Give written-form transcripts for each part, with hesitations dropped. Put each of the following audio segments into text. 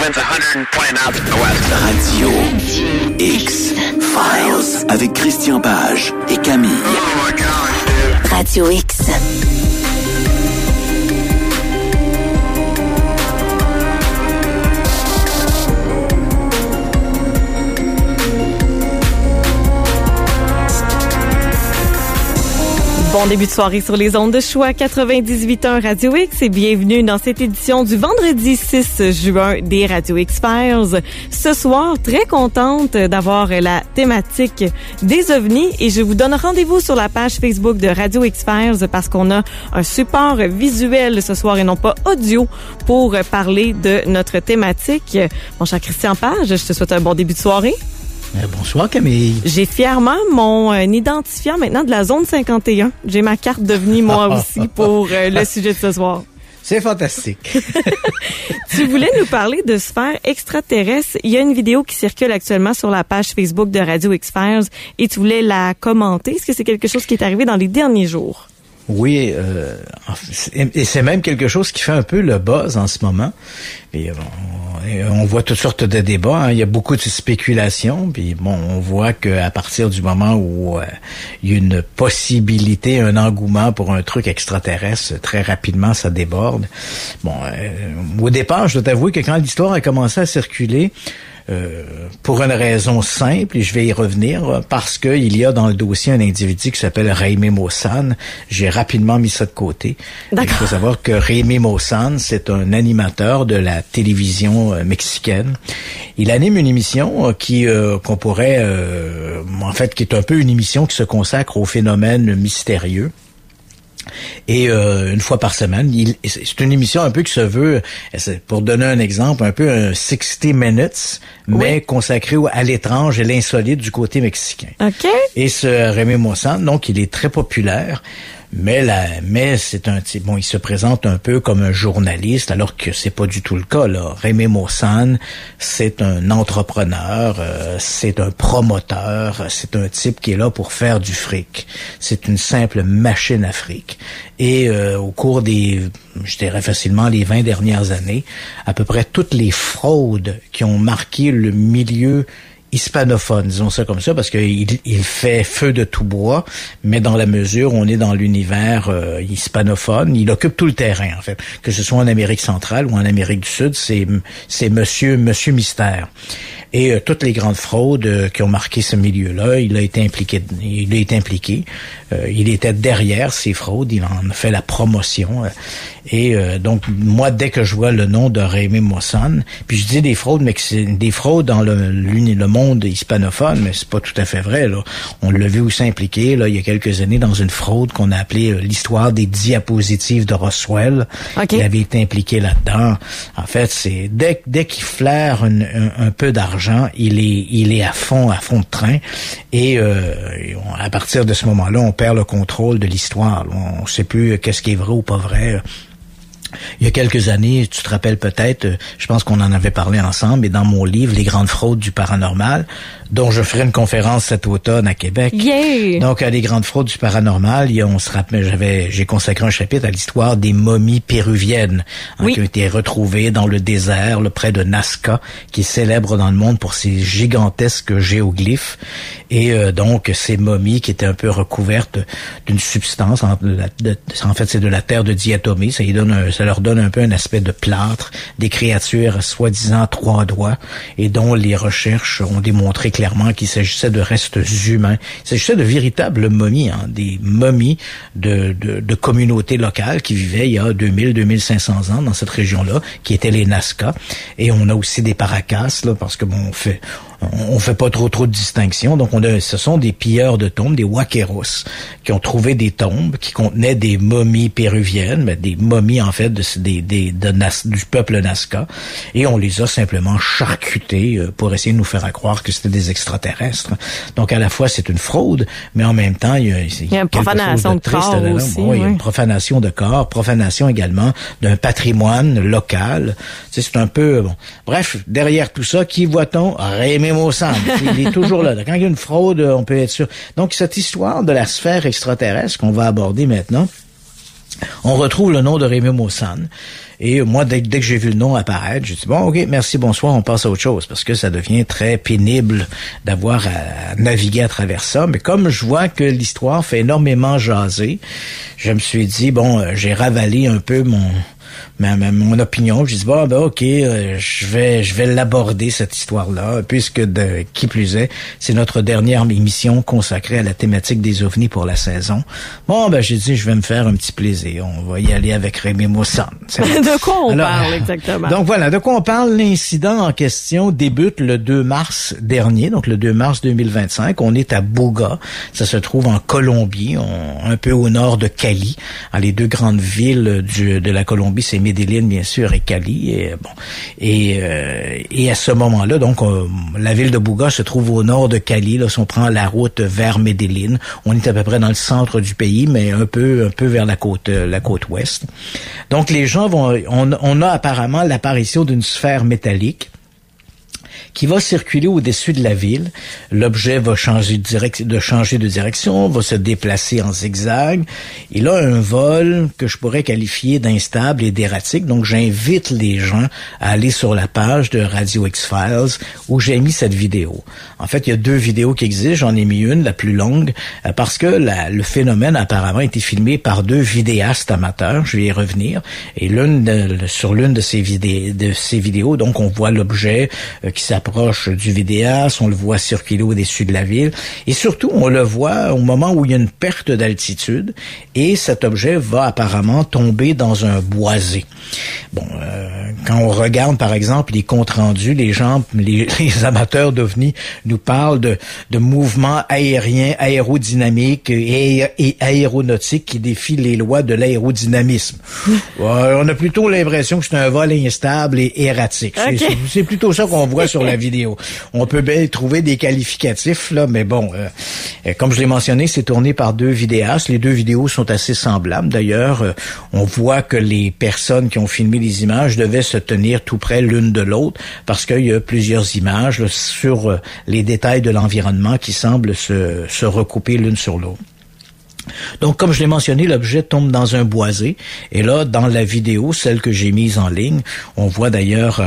winds 120 knots to the west. Radio X-Files avec Christian Page et Camille. Oh my gosh, dude. Radio X. Bon début de soirée sur les ondes de choix 98.1 Radio X et bienvenue dans cette édition du vendredi 6 juin des Radio X-Files. Ce soir, très contente d'avoir la thématique des ovnis et je vous donne rendez-vous sur la page Facebook de Radio X-Files parce qu'on a un support visuel ce soir et non pas audio pour parler de notre thématique. Mon cher Christian Page, je te souhaite un bon début de soirée. Bonsoir Camille. J'ai fièrement mon identifiant maintenant de la zone 51. J'ai ma carte d'OVNI moi aussi pour le sujet de ce soir. C'est fantastique. Tu voulais nous parler de sphères extraterrestres. Il y a une vidéo qui circule actuellement sur la page Facebook de Radio X-Files et tu voulais la commenter. Est-ce que c'est quelque chose qui est arrivé dans les derniers jours? Oui, et c'est même quelque chose qui fait un peu le buzz en ce moment. Et on voit toutes sortes de débats. Hein. Il y a beaucoup de spéculations. Puis bon, on voit qu'à partir du moment où il y a une possibilité, un engouement pour un truc extraterrestre, très rapidement ça déborde. Bon, au départ, je dois t'avouer que quand l'histoire a commencé à circuler, pour une raison simple, et je vais y revenir, parce que il y a dans le dossier un individu qui s'appelle Jaime Maussan. J'ai rapidement mis ça de côté. Il faut savoir que Jaime Maussan, c'est un animateur de la télévision mexicaine. Il anime une émission qu'on pourrait, en fait, qui est un peu une émission qui se consacre aux phénomènes mystérieux. Et une fois par semaine, c'est une émission un peu qui se veut, pour donner un exemple, un peu un 60 minutes, mais consacré à l'étrange et l'insolite du côté mexicain. OK. Et ce Jaime Maussan, donc, il est très populaire. Mais c'est un type, bon, il se présente un peu comme un journaliste, alors que c'est pas du tout le cas, là. Jaime Maussan, c'est un entrepreneur, c'est un promoteur, c'est un type qui est là pour faire du fric. C'est une simple machine à fric. Et au cours je dirais facilement les 20 dernières années, à peu près toutes les fraudes qui ont marqué le milieu hispanophone, disons ça comme ça, parce qu'il fait feu de tout bois, mais dans la mesure où on est dans l'univers hispanophone, il occupe tout le terrain, en fait. Que ce soit en Amérique centrale ou en Amérique du Sud, c'est Monsieur Mystère. Et toutes les grandes fraudes qui ont marqué ce milieu-là, il a été impliqué. Il était derrière ces fraudes, il en a fait la promotion. Donc, moi, dès que je vois le nom de Jaime Maussan, puis je dis des fraudes, mais que c'est des fraudes dans le monde hispanophone, mais c'est pas tout à fait vrai, là. On l'a vu aussi impliqué, là, il y a quelques années, dans une fraude qu'on a appelée l'histoire des diapositives de Roswell. Okay. Il avait été impliqué là-dedans. En fait, c'est dès qu'il flaire un peu d'argent, il est à fond de train. Et à partir de ce moment-là, on perd le contrôle de l'histoire. On sait plus qu'est-ce qui est vrai ou pas vrai. Il y a quelques années, tu te rappelles peut-être, je pense qu'on en avait parlé ensemble, et dans mon livre, Les grandes fraudes du paranormal, dont je ferai une conférence cet automne à Québec. Yeah. Donc, les grandes fraudes du paranormal, j'ai consacré un chapitre à l'histoire des momies péruviennes, qui ont été retrouvées dans le désert, près de Nazca, qui est célèbre dans le monde pour ses gigantesques géoglyphes. Et donc, ces momies qui étaient un peu recouvertes d'une substance, en fait, c'est de la terre de diatomée, ça leur donne un peu un aspect de plâtre, des créatures soi-disant 3 doigts, et dont les recherches ont démontré clairement qu'il s'agissait de restes humains. Il s'agissait de véritables momies, des momies de communautés locales qui vivaient il y a 2500 ans dans cette région-là, qui étaient les Nazca. Et on a aussi des Paracas, là, parce que bon, on fait pas trop de distinction. Donc ce sont des pilleurs de tombes, des huaqueros, qui ont trouvé des tombes qui contenaient des momies péruviennes, mais des momies en fait du peuple Nazca, et on les a simplement charcutées pour essayer de nous faire croire que c'était des extraterrestres. Donc à la fois c'est une fraude, mais en même temps il y a une profanation de corps aussi. Il y a une profanation de corps, profanation également d'un patrimoine local. Tu sais, c'est un peu bon. Bref, derrière tout ça, qui voit-on? Jaime Maussan. Il est toujours là. Quand il y a une fraude, on peut être sûr. Donc, cette histoire de la sphère extraterrestre qu'on va aborder maintenant, on retrouve le nom de Rémi Maussanne. Et moi, dès que j'ai vu le nom apparaître, j'ai dit, bon, OK, merci, bonsoir, on passe à autre chose, parce que ça devient très pénible d'avoir à naviguer à travers ça. Mais comme je vois que l'histoire fait énormément jaser, je me suis dit, bon, j'ai ravalé un peu mon opinion. Je dis OK, je vais l'aborder cette histoire-là, puisque qui plus est, c'est notre dernière émission consacrée à la thématique des ovnis pour la saison. Bon, j'ai dit je vais me faire un petit plaisir. On va y aller avec Rémi Maussanne. De quoi on parle exactement? Donc voilà, de quoi on parle? L'incident en question débute le 2 mars dernier, donc le 2 mars 2025. On est à Bouga. Ça se trouve en Colombie, un peu au nord de Cali. Les deux grandes villes de la Colombie, c'est Medellín, bien sûr, et Cali. Et à ce moment-là, donc, la ville de Bouga se trouve au nord de Cali. Là, si on prend la route vers Medellín, on est à peu près dans le centre du pays, mais un peu vers la côte ouest. Donc, les gens on a apparemment l'apparition d'une sphère métallique qui va circuler au-dessus de la ville. L'objet va changer de direction, va se déplacer en zigzag. Il a un vol que je pourrais qualifier d'instable et d'erratique. Donc, j'invite les gens à aller sur la page de Radio X-Files où j'ai mis cette vidéo. En fait, il y a 2 vidéos qui existent. J'en ai mis une, la plus longue, parce que le phénomène apparemment a été filmé par 2 vidéastes amateurs. Je vais y revenir. Et sur l'une de ces vidéos, donc, on voit l'objet qui s'approche du vidéaste, on le voit circuler au-dessus de la ville, et surtout, on le voit au moment où il y a une perte d'altitude, et cet objet va apparemment tomber dans un boisé. Bon, quand on regarde, par exemple, les comptes rendus, les amateurs d'OVNI nous parlent de mouvements aériens, aérodynamiques et aéronautiques qui défient les lois de l'aérodynamisme. On a plutôt l'impression que c'est un vol instable et erratique. Okay. C'est plutôt ça qu'on voit sur la vidéo. On peut bien trouver des qualificatifs, là, mais bon, comme je l'ai mentionné, c'est tourné par 2 vidéastes. Les 2 vidéos sont assez semblables. D'ailleurs, on voit que les personnes qui ont filmé les images devaient se tenir tout près l'une de l'autre parce qu'il y a plusieurs images là, sur les détails de l'environnement qui semblent se recouper l'une sur l'autre. Donc, comme je l'ai mentionné, l'objet tombe dans un boisé. Et là, dans la vidéo, celle que j'ai mise en ligne, on voit d'ailleurs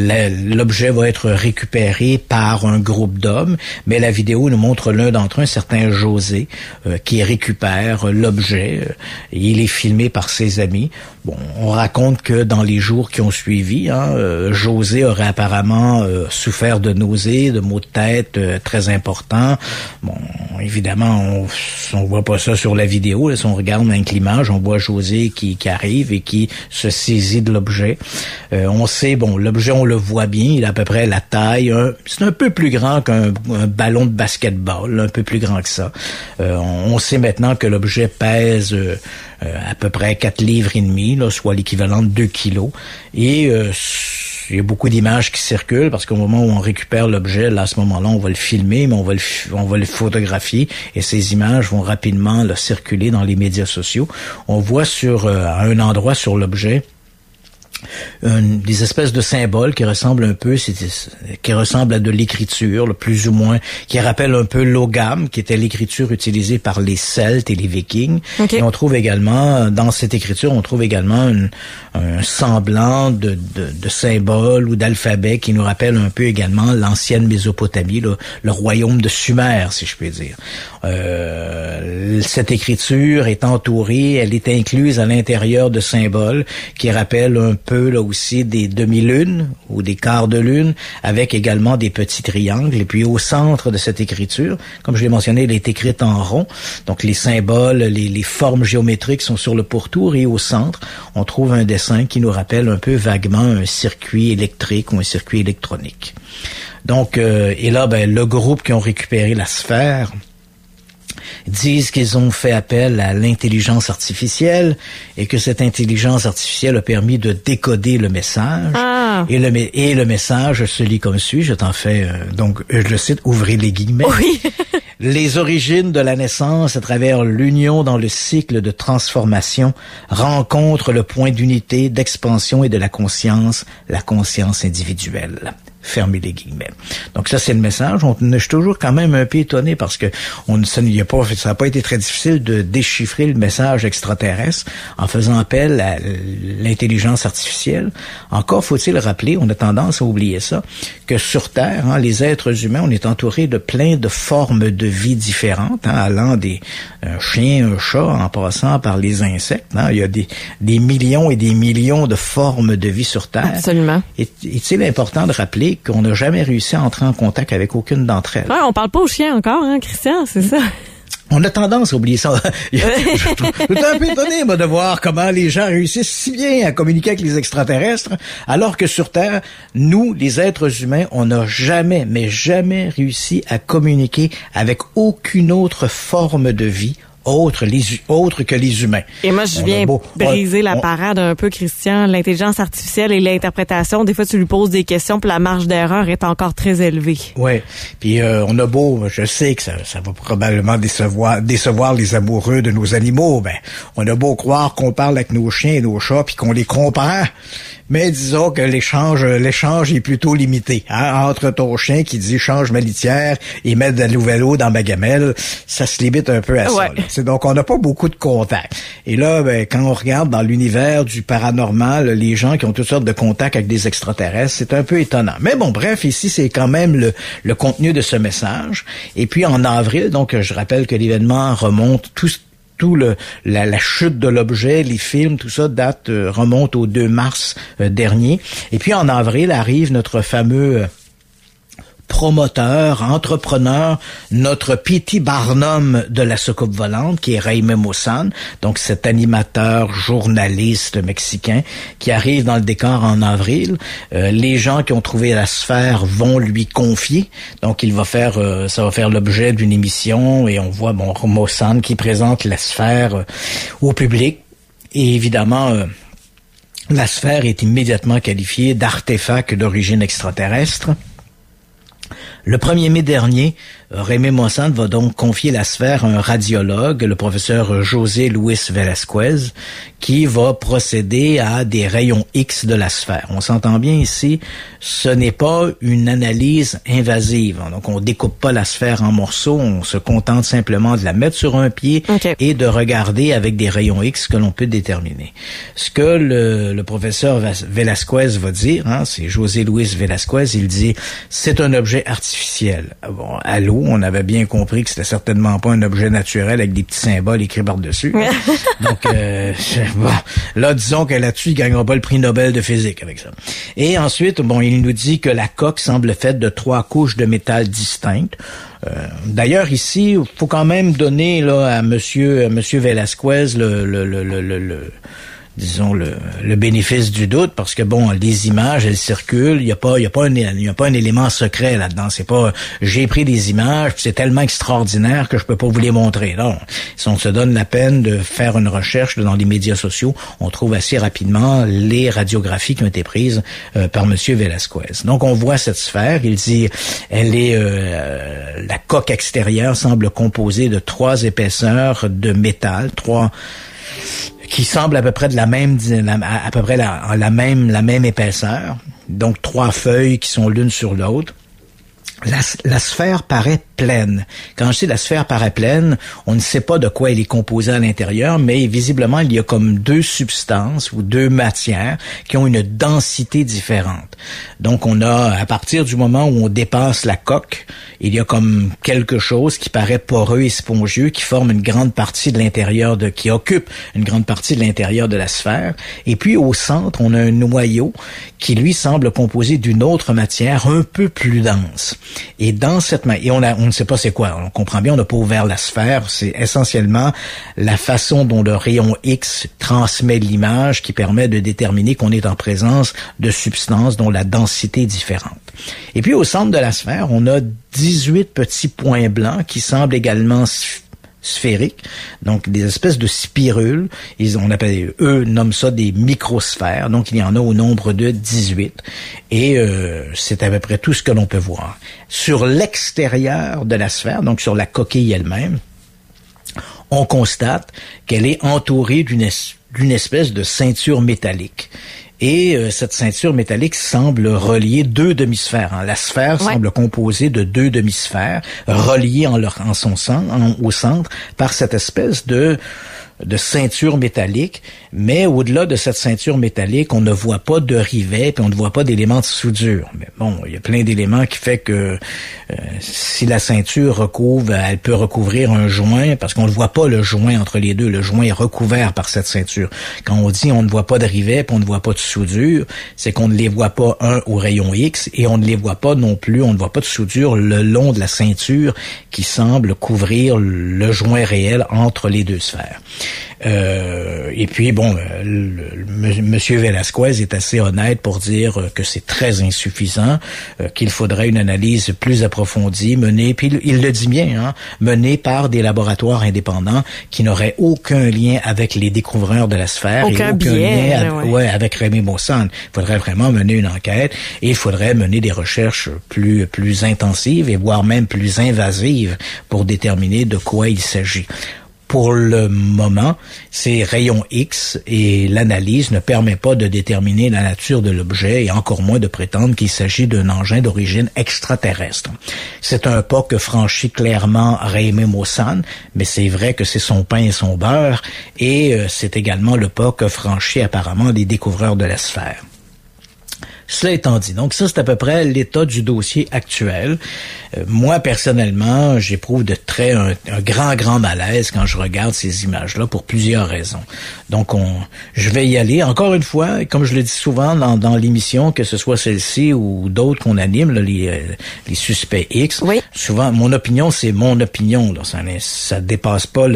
l'objet va être récupéré par un groupe d'hommes. Mais la vidéo nous montre l'un d'entre eux, un certain José, qui récupère l'objet. Il est filmé par ses amis. Bon, on raconte que dans les jours qui ont suivi, José aurait apparemment souffert de nausées, de maux de tête très importants. Bon, évidemment, on voit pas ça sur la vidéo. Là, si on regarde avec l'image, on voit José qui arrive et qui se saisit de l'objet. On sait, l'objet, on le voit bien, il a à peu près la taille. C'est un peu plus grand qu'un ballon de basketball, un peu plus grand que ça. On sait maintenant que l'objet pèse à peu près 4 livres et demi, là, soit l'équivalent de 2 kilos. Et il y a beaucoup d'images qui circulent parce qu'au moment où on récupère l'objet, là, à ce moment-là, on va le filmer, mais on va le photographier et ces images vont rapidement là, circuler dans les médias sociaux. On voit à un endroit sur l'objet des espèces de symboles qui ressemblent un peu, qui ressemblent à de l'écriture, plus ou moins, qui rappellent un peu l'ogam, qui était l'écriture utilisée par les Celtes et les Vikings. Okay. Et on trouve également, dans cette écriture, un semblant de symboles ou d'alphabet qui nous rappelle un peu également l'ancienne Mésopotamie, le royaume de Sumer, si je peux dire. Cette écriture est entourée, elle est incluse à l'intérieur de symboles qui rappellent un peu là aussi des demi-lunes ou des quarts de lune, avec également des petits triangles. Et puis au centre de cette écriture, comme je l'ai mentionné, elle est écrite en rond. Donc les symboles, les formes géométriques sont sur le pourtour et au centre, on trouve un dessin qui nous rappelle un peu vaguement un circuit électrique ou un circuit électronique. Donc, et là, le groupe qui ont récupéré la sphère disent qu'ils ont fait appel à l'intelligence artificielle et que cette intelligence artificielle a permis de décoder le message. Ah. Et le message se lit comme suit, je t'en fais, donc je le cite, ouvrez les guillemets. Oui. Les origines de la naissance à travers l'union dans le cycle de transformation rencontrent le point d'unité, d'expansion et de la conscience individuelle. Fermez les guillemets. Donc ça, c'est le message. Je suis toujours quand même un peu étonné parce que ça n'a pas été très difficile de déchiffrer le message extraterrestre en faisant appel à l'intelligence artificielle. Encore faut-il rappeler, on a tendance à oublier ça, que sur Terre, les êtres humains, on est entouré de plein de formes de vie différentes, allant des chiens, un chat, en passant par les insectes. Il y a des millions et des millions de formes de vie sur Terre. Absolument. Est-il important de rappeler qu'on n'a jamais réussi à entrer en contact avec aucune d'entre elles? Ouais, on parle pas aux chiens encore, Christian, c'est ça? On a tendance à oublier ça. Je suis un peu étonné, moi, de voir comment les gens réussissent si bien à communiquer avec les extraterrestres, alors que sur Terre, nous, les êtres humains, on n'a jamais, mais jamais réussi à communiquer avec aucune autre forme de vie autre que les humains. Et moi, je viens briser la parade un peu, Christian. L'intelligence artificielle et l'interprétation, des fois, tu lui poses des questions, puis la marge d'erreur est encore très élevée. Oui. Puis on a beau, je sais que ça va probablement décevoir les amoureux de nos animaux. On a beau croire qu'on parle avec nos chiens et nos chats, puis qu'on les comprend. Mais disons que l'échange est plutôt limité. Entre ton chien qui dit « change ma litière et mets de la nouvelle eau dans ma gamelle », ça se limite un peu à ça. Là. Donc, on n'a pas beaucoup de contacts. Et là, quand on regarde dans l'univers du paranormal, les gens qui ont toutes sortes de contacts avec des extraterrestres, c'est un peu étonnant. Mais bon, bref, ici, c'est quand même le contenu de ce message. Et puis, en avril, donc, je rappelle que l'événement remonte la chute de l'objet, les films, tout ça remonte au 2 mars dernier. Et puis en avril arrive notre fameux promoteur, entrepreneur, notre P.T. Barnum de la soucoupe volante, qui est Jaime Maussan, donc cet animateur, journaliste mexicain, qui arrive dans le décor en avril. Les gens qui ont trouvé la sphère vont lui confier, donc ça va faire l'objet d'une émission, et on voit Maussan qui présente la sphère au public. Et évidemment, la sphère est immédiatement qualifiée d'artefact d'origine extraterrestre. Le 1er mai dernier, Jaime Maussan va donc confier la sphère à un radiologue, le professeur José Luis Velasquez, qui va procéder à des rayons X de la sphère. On s'entend bien ici, ce n'est pas une analyse invasive. Donc, on découpe pas la sphère en morceaux, on se contente simplement de la mettre sur un pied et de regarder avec des rayons X que l'on peut déterminer. Ce que le professeur Velasquez va dire, c'est José Luis Velasquez, il dit, c'est un objet artificiel. Bon, allô, on avait bien compris que c'était certainement pas un objet naturel avec des petits symboles écrits par-dessus. Donc, là, disons que là-dessus, il gagnera pas le prix Nobel de physique avec ça. Et ensuite, il nous dit que la coque semble faite de 3 couches de métal distinctes. D'ailleurs, ici, il faut quand même donner à monsieur Velasquez le bénéfice du doute, parce que les images, elles circulent, il y a pas un élément secret là-dedans. C'est pas j'ai pris des images, puis c'est tellement extraordinaire que je peux pas vous les montrer. Non. Si on se donne la peine de faire une recherche dans les médias sociaux, on trouve assez rapidement les radiographies qui ont été prises par monsieur Velasquez. Donc on voit cette sphère, il dit la coque extérieure semble composée de 3 épaisseurs de métal, 3 qui semblent à peu près la même épaisseur. Donc 3 feuilles qui sont l'une sur l'autre. La sphère paraît pleine. Quand je dis la sphère paraît pleine, on ne sait pas de quoi elle est composée à l'intérieur, mais visiblement, il y a comme 2 substances ou 2 matières qui ont une densité différente. Donc, on a, à partir du moment où on dépasse la coque, il y a comme quelque chose qui paraît poreux et spongieux, qui forme une grande partie de l'intérieur qui occupe une grande partie de l'intérieur de la sphère. Et puis, au centre, on a un noyau qui, lui, semble composé d'une autre matière un peu plus dense. Et dans cette on ne sait pas c'est quoi. On comprend bien, on n'a pas ouvert la sphère. C'est essentiellement la façon dont le rayon X transmet l'image qui permet de déterminer qu'on est en présence de substances dont la densité est différente. Et puis au centre de la sphère, on a 18 petits points blancs qui semblent également sphériques, donc des espèces de spirules. Eux nomment ça des microsphères, donc il y en a au nombre de 18. Et c'est à peu près tout ce que l'on peut voir. Sur l'extérieur de la sphère, donc sur la coquille elle-même, on constate qu'elle est entourée d'une espèce de ceinture métallique. Et cette ceinture métallique semble relier deux demi-sphères. La sphère semble composée de deux demi-sphères reliées au centre par cette espèce de ceinture métallique, mais au-delà de cette ceinture métallique, on ne voit pas de rivet, puis on ne voit pas d'éléments de soudure. Mais bon, il y a plein d'éléments qui fait que si la ceinture elle peut recouvrir un joint, parce qu'on ne voit pas le joint entre les deux, le joint est recouvert par cette ceinture. Quand on dit on ne voit pas de rivet, puis on ne voit pas de soudure, c'est qu'on ne les voit pas au rayon X, et on ne les voit pas non plus, on ne voit pas de soudure le long de la ceinture qui semble couvrir le joint réel entre les deux sphères. Et puis bon, Monsieur Velasquez est assez honnête pour dire que c'est très insuffisant, qu'il faudrait une analyse plus approfondie menée, puis il le dit bien, menée par des laboratoires indépendants qui n'auraient aucun lien avec les découvreurs de la sphère et aucun lien avec Rémy Mossane. Il faudrait vraiment mener une enquête et il faudrait mener des recherches plus intensives et voire même plus invasives pour déterminer de quoi il s'agit. Pour le moment, ces rayons X et l'analyse ne permet pas de déterminer la nature de l'objet et encore moins de prétendre qu'il s'agit d'un engin d'origine extraterrestre. C'est un pas que franchit clairement Rémy Mossane, mais c'est vrai que c'est son pain et son beurre, et c'est également le pas que franchit apparemment les découvreurs de la sphère. Cela étant dit, donc ça c'est à peu près l'état du dossier actuel. Moi personnellement, j'éprouve un grand malaise quand je regarde ces images-là pour plusieurs raisons. Donc je vais y aller encore une fois, comme je le dis souvent dans l'émission, que ce soit celle-ci ou d'autres qu'on anime, là, les suspects X. Oui. Souvent, mon opinion c'est mon opinion. Là, ça dépasse pas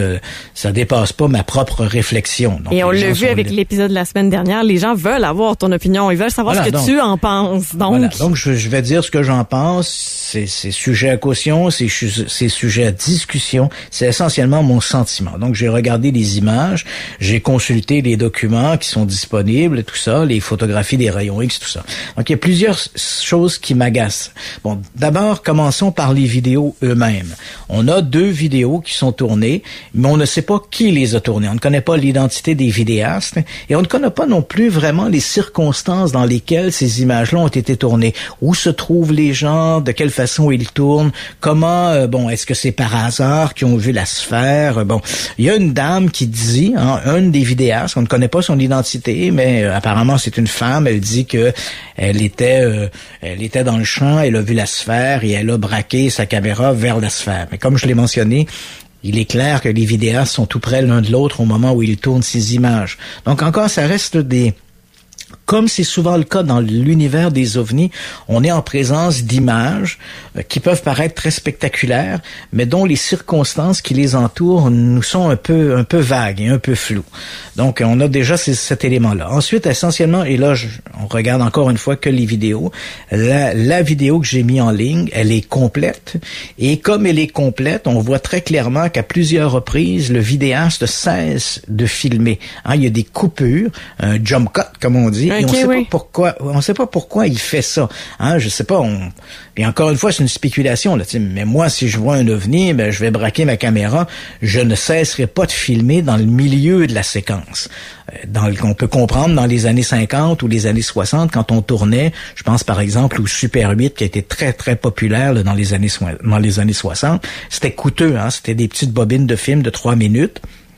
ma propre réflexion. Donc, et on l'a vu avec l'épisode de la semaine dernière, les gens veulent avoir ton opinion, ils veulent savoir ce que tu en penses. Donc je vais dire ce que j'en pense. C'est sujet à caution, c'est sujet à discussion. C'est essentiellement mon sentiment. Donc j'ai regardé les images, j'ai consulté les documents qui sont disponibles, tout ça, les photographies des rayons X, tout ça. Donc il y a plusieurs choses qui m'agacent. Bon, d'abord commençons par les vidéos eux-mêmes. On a 2 vidéos qui sont tournées, mais on ne sait pas qui les a tournées. On ne connaît pas l'identité des vidéastes et on ne connaît pas non plus vraiment les circonstances dans lesquelles ces images-là ont été tournées. Où se trouvent les gens, de quelle façon ils tournent, comment, est-ce que c'est par hasard qu'ils ont vu la sphère? Il y a une dame qui dit, une des vidéastes, on ne connaît pas son identité, mais apparemment c'est une femme, elle dit que elle était dans le champ, elle a vu la sphère et elle a braqué sa caméra vers la sphère. Mais comme je l'ai mentionné, il est clair que les vidéastes sont tout près l'un de l'autre au moment où ils tournent ces images. Donc encore, ça reste comme c'est souvent le cas dans l'univers des ovnis, on est en présence d'images qui peuvent paraître très spectaculaires, mais dont les circonstances qui les entourent nous sont un peu vagues et un peu floues. Donc, on a déjà cet élément-là. Ensuite, essentiellement, et là, on regarde encore une fois que les vidéos. La vidéo que j'ai mis en ligne, elle est complète. Et comme elle est complète, on voit très clairement qu'à plusieurs reprises, le vidéaste cesse de filmer. Il y a des coupures, un jump cut, comme on dit. Et on sait pas pourquoi il fait ça. Je sais pas. Et encore une fois, c'est une spéculation. Là, mais moi, si je vois un ovni, je vais braquer ma caméra. Je ne cesserai pas de filmer dans le milieu de la séquence. On peut comprendre dans les années 50 ou les années 60, quand on tournait, je pense par exemple au Super 8 qui a été très très populaire là, dans les années 60. C'était coûteux. C'était des petites bobines de film de 3 minutes.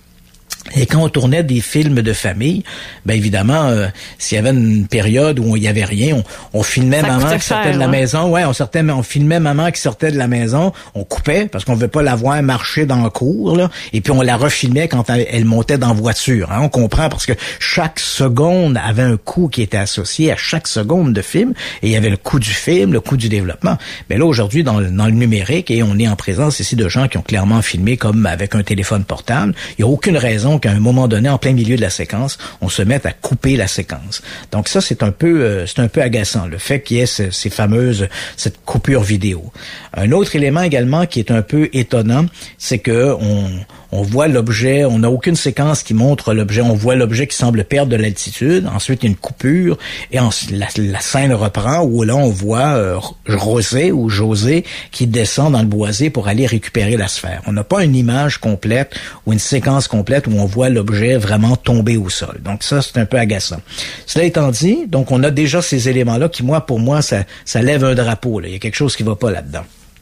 Et quand on tournait des films de famille, évidemment, s'il y avait une période où il y avait rien, on filmait maman qui sortait de la maison. On filmait maman qui sortait de la maison. On coupait parce qu'on veut pas la voir marcher dans le cour, là. Et puis on la refilmait quand elle montait dans la voiture. On comprend parce que chaque seconde avait un coût qui était associé à chaque seconde de film. Et il y avait le coût du film, le coût du développement. Mais là, aujourd'hui, dans le numérique, et on est en présence ici de gens qui ont clairement filmé comme avec un téléphone portable. Il n'y a aucune raison qu'à un moment donné, en plein milieu de la séquence, on se mette à couper la séquence. Donc ça, c'est un peu agaçant, le fait qu'il y ait cette coupure vidéo. Un autre élément également qui est un peu étonnant, c'est que on voit l'objet, on n'a aucune séquence qui montre l'objet, on voit l'objet qui semble perdre de l'altitude, ensuite il y a une coupure, et la scène reprend, où là on voit Rosé ou José qui descend dans le boisé pour aller récupérer la sphère. On n'a pas une image complète ou une séquence complète où on voit l'objet vraiment tomber au sol. Donc ça, c'est un peu agaçant. Cela étant dit, donc on a déjà ces éléments-là qui, pour moi, ça lève un drapeau, là. Il y a quelque chose qui va pas là-dedans.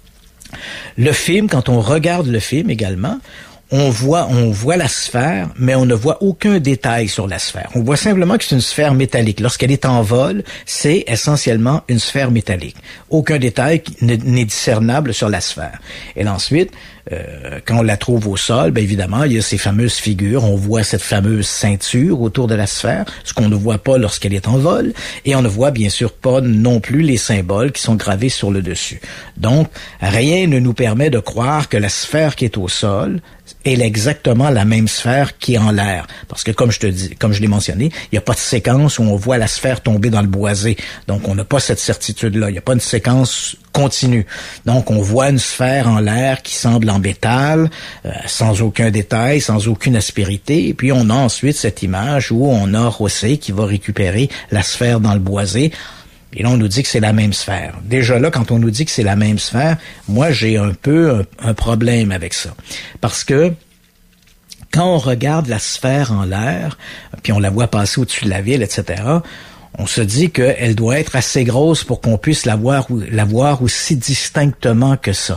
Le film, quand on regarde le film également, on voit la sphère, mais on ne voit aucun détail sur la sphère. On voit simplement que c'est une sphère métallique. Lorsqu'elle est en vol, c'est essentiellement une sphère métallique. Aucun détail n'est discernable sur la sphère. Et ensuite, quand on la trouve au sol, bien évidemment, il y a ces fameuses figures. On voit cette fameuse ceinture autour de la sphère, ce qu'on ne voit pas lorsqu'elle est en vol. Et on ne voit bien sûr pas non plus les symboles qui sont gravés sur le dessus. Donc, rien ne nous permet de croire que la sphère qui est au sol est exactement la même sphère qui est en l'air. Parce que, comme je l'ai mentionné, il n'y a pas de séquence où on voit la sphère tomber dans le boisé. Donc, on n'a pas cette certitude-là. Il n'y a pas une séquence continue. Donc, on voit une sphère en l'air qui semble en métal, sans aucun détail, sans aucune aspérité. Et puis, on a ensuite cette image où on a José qui va récupérer la sphère dans le boisé. Et là, on nous dit que c'est la même sphère. Déjà là, quand on nous dit que c'est la même sphère, moi, j'ai un peu un problème avec ça. Parce que quand on regarde la sphère en l'air, puis on la voit passer au-dessus de la ville, etc., on se dit qu'elle doit être assez grosse pour qu'on puisse la voir aussi distinctement que ça.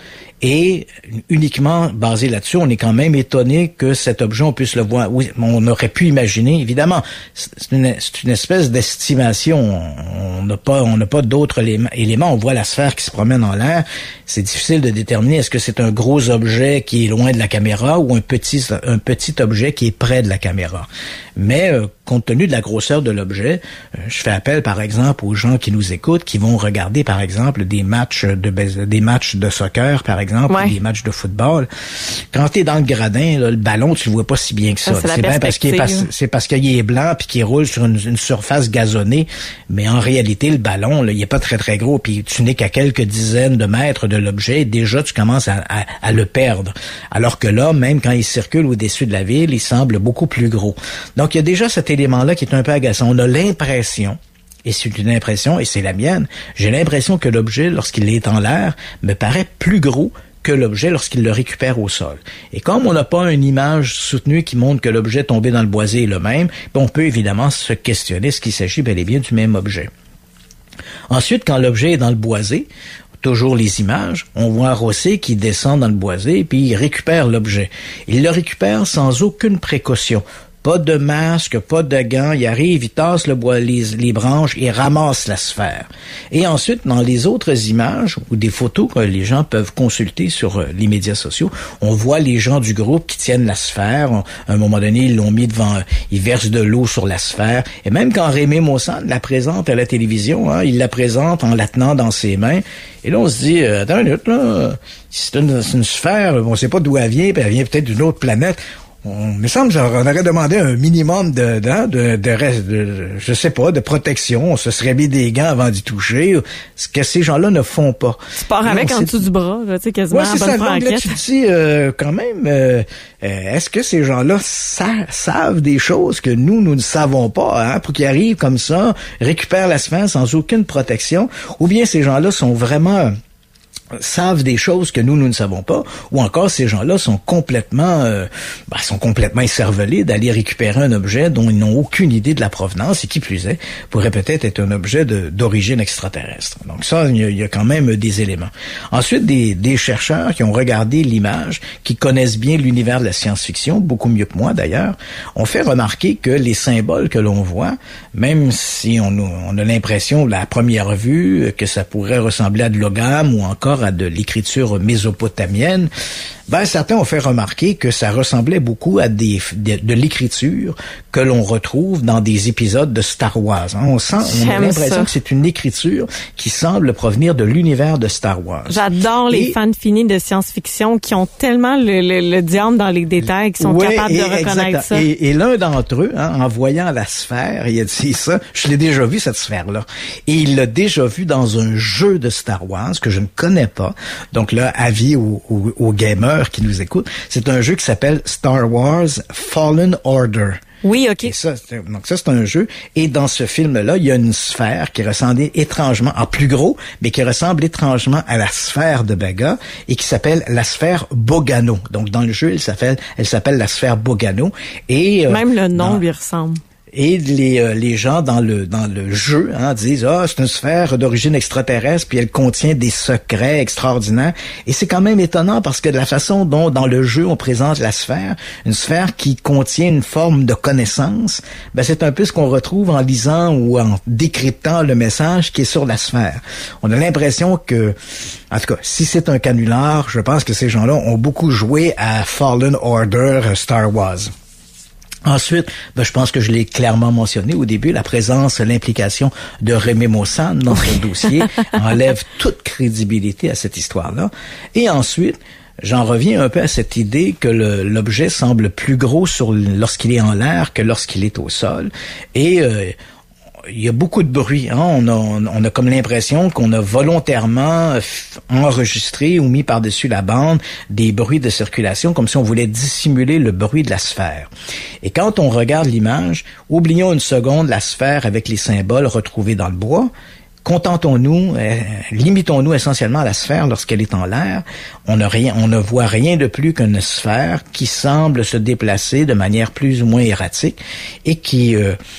Et uniquement basé là-dessus, on est quand même étonné que cet objet, on puisse le voir. Oui, on aurait pu imaginer, évidemment, c'est une espèce d'estimation. On n'a pas d'autres éléments. On voit la sphère qui se promène en l'air. C'est difficile de déterminer est-ce que c'est un gros objet qui est loin de la caméra ou un petit objet qui est près de la caméra. Mais compte tenu de la grosseur de l'objet, je fais appel, par exemple, aux gens qui nous écoutent, qui vont regarder, par exemple, des matchs de soccer, par exemple, ou des matchs de football. Quand t'es dans le gradin, là, le ballon, tu le vois pas si bien que ça. C'est bien parce qu'il est blanc puis qu'il roule sur une surface gazonnée. Mais en réalité, le ballon, là, il est pas très très gros. Puis tu n'es qu'à quelques dizaines de mètres de l'objet. Déjà, tu commences à le perdre. Alors que là, même quand il circule au-dessus de la ville, il semble beaucoup plus gros. Donc, il y a déjà cet élément-là qui est un peu agaçant. On a l'impression, et c'est une impression, et c'est la mienne, j'ai l'impression que l'objet, lorsqu'il est en l'air, me paraît plus gros que l'objet lorsqu'il le récupère au sol. Et comme on n'a pas une image soutenue qui montre que l'objet tombé dans le boisé est le même, on peut évidemment se questionner ce qu'il s'agit bel et bien du même objet. Ensuite, quand l'objet est dans le boisé, toujours les images, on voit José qui descend dans le boisé puis il récupère l'objet. Il le récupère sans aucune précaution. Pas de masque, pas de gants, il arrive, il tasse les branches, il ramasse la sphère. Et ensuite, dans les autres images ou des photos que les gens peuvent consulter sur les médias sociaux, on voit les gens du groupe qui tiennent la sphère. À un moment donné, ils l'ont mis devant, ils versent de l'eau sur la sphère. Et même quand Rémi Maussan la présente à la télévision, il la présente en la tenant dans ses mains. Et là, on se dit, attends une minute, là, c'est une sphère, on sait pas d'où elle vient peut-être d'une autre planète. Il me semble qu'on aurait demandé un minimum de je sais pas, de protection. On se serait mis des gants avant d'y toucher. Ce que ces gens-là ne font pas. Tu pars avec en dessous du bras, tu sais, quasiment en bonne franquette. Là, tu te dis, quand même, est-ce que ces gens-là savent des choses que nous ne savons pas, pour qu'ils arrivent comme ça, récupèrent la sphère sans aucune protection, ou bien ces gens-là sont vraiment savent des choses que nous ne savons pas, ou encore ces gens-là sont complètement écervelés d'aller récupérer un objet dont ils n'ont aucune idée de la provenance et qui plus est, pourrait peut-être être un objet d'origine extraterrestre. Donc ça, il y a quand même des éléments. Ensuite, des chercheurs qui ont regardé l'image, qui connaissent bien l'univers de la science-fiction, beaucoup mieux que moi d'ailleurs, ont fait remarquer que les symboles que l'on voit, même si on a l'impression, à la première vue, que ça pourrait ressembler à de l'ogame ou encore à de l'écriture mésopotamienne, certains ont fait remarquer que ça ressemblait beaucoup à de l'écriture que l'on retrouve dans des épisodes de Star Wars. On a l'impression que c'est une écriture qui semble provenir de l'univers de Star Wars. J'adore les fans finis de science-fiction qui ont tellement le diable dans les détails, qui sont capables de reconnaître ça. Et l'un d'entre eux, en voyant la sphère, il a dit ça, je l'ai déjà vu cette sphère-là. Et il l'a déjà vu dans un jeu de Star Wars que je ne connais pas. Donc là, avis aux gamers, auditeurs qui nous écoutent. C'est un jeu qui s'appelle Star Wars Fallen Order. Oui, OK. Et ça, c'est un jeu. Et dans ce film-là, il y a une sphère qui ressemble étrangement, en plus gros, mais qui ressemble étrangement à la sphère de Baga et qui s'appelle la sphère Bogano. Donc, dans le jeu, elle s'appelle la sphère Bogano. Et même le nom lui ressemble. Et les gens dans le jeu disent c'est une sphère d'origine extraterrestre puis elle contient des secrets extraordinaires. Et c'est quand même étonnant parce que de la façon dont dans le jeu on présente la sphère, une sphère qui contient une forme de connaissance, c'est un peu ce qu'on retrouve en lisant ou en décryptant le message qui est sur la sphère. On a l'impression que, en tout cas, si c'est un canular, je pense que ces gens-là ont beaucoup joué à Fallen Order Star Wars. Ensuite, je pense que je l'ai clairement mentionné au début, la présence, l'implication de Rémi Maussane dans ce dossier enlève toute crédibilité à cette histoire-là. Et ensuite, j'en reviens un peu à cette idée que l'objet semble plus gros lorsqu'il est en l'air que lorsqu'il est au sol. Et il y a beaucoup de bruit. On a comme l'impression qu'on a volontairement enregistré ou mis par-dessus la bande des bruits de circulation, comme si on voulait dissimuler le bruit de la sphère. Et quand on regarde l'image, oublions une seconde la sphère avec les symboles retrouvés dans le bois. Limitons-nous essentiellement à la sphère lorsqu'elle est en l'air. On ne voit rien de plus qu'une sphère qui semble se déplacer de manière plus ou moins erratique et qui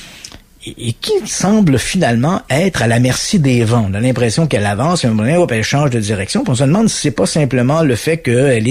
semble finalement être à la merci des vents. On a l'impression qu'elle avance, et à un moment donné, elle change de direction. Puis on se demande si c'est pas simplement le fait qu'elle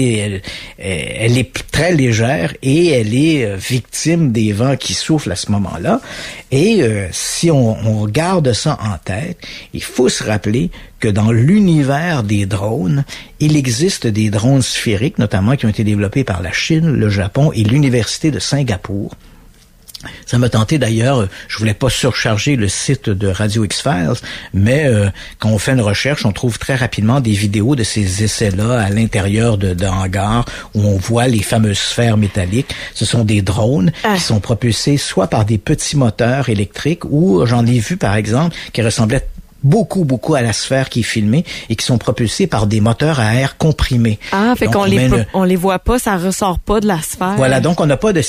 est très légère et elle est victime des vents qui soufflent à ce moment-là. Et si on garde ça en tête, il faut se rappeler que dans l'univers des drones, il existe des drones sphériques, notamment qui ont été développés par la Chine, le Japon et l'Université de Singapour. Ça m'a tenté d'ailleurs, je voulais pas surcharger le site de Radio X-Files, mais quand on fait une recherche, on trouve très rapidement des vidéos de ces essais-là à l'intérieur de hangars où on voit les fameuses sphères métalliques. Ce sont des drones qui sont propulsés soit par des petits moteurs électriques ou j'en ai vu par exemple qui ressemblaient beaucoup à la sphère qui est filmée et qui sont propulsés par des moteurs à air comprimé. Fait donc, on les voit pas, ça ressort pas de la sphère. Voilà, donc on n'a pas de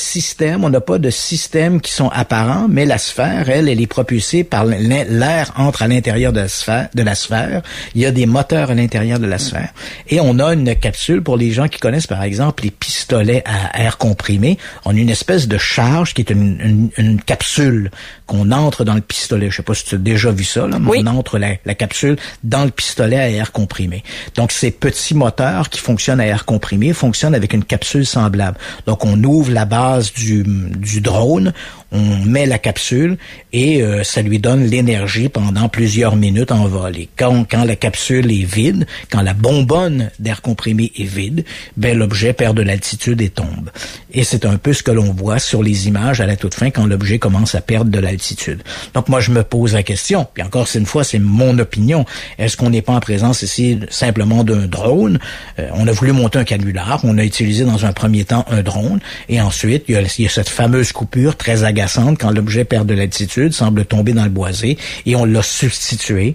système qui sont apparents, mais la sphère, elle est propulsée par l'air entre à l'intérieur de la sphère. Il y a des moteurs à l'intérieur de la sphère et on a une capsule pour les gens qui connaissent par exemple les pistolets à air comprimé. On a une espèce de charge qui est une capsule qu'on entre dans le pistolet. Je sais pas si tu as déjà vu ça là, mais oui. On entre la capsule dans le pistolet à air comprimé. Donc, ces petits moteurs qui fonctionnent à air comprimé fonctionnent avec une capsule semblable. Donc, on ouvre la base du drone, on met la capsule et ça lui donne l'énergie pendant plusieurs minutes en vol. Et quand la capsule est vide, quand la bonbonne d'air comprimé est vide, l'objet perd de l'altitude et tombe. Et c'est un peu ce que l'on voit sur les images à la toute fin quand l'objet commence à perdre de l'altitude. Donc moi, je me pose la question, puis encore une fois, c'est mon opinion. Est-ce qu'on n'est pas en présence ici simplement d'un drone? On a voulu monter un canular, on a utilisé dans un premier temps un drone, et ensuite, il y a cette fameuse coupure très agaçante quand l'objet perd de l'altitude, semble tomber dans le boisé, et on l'a substitué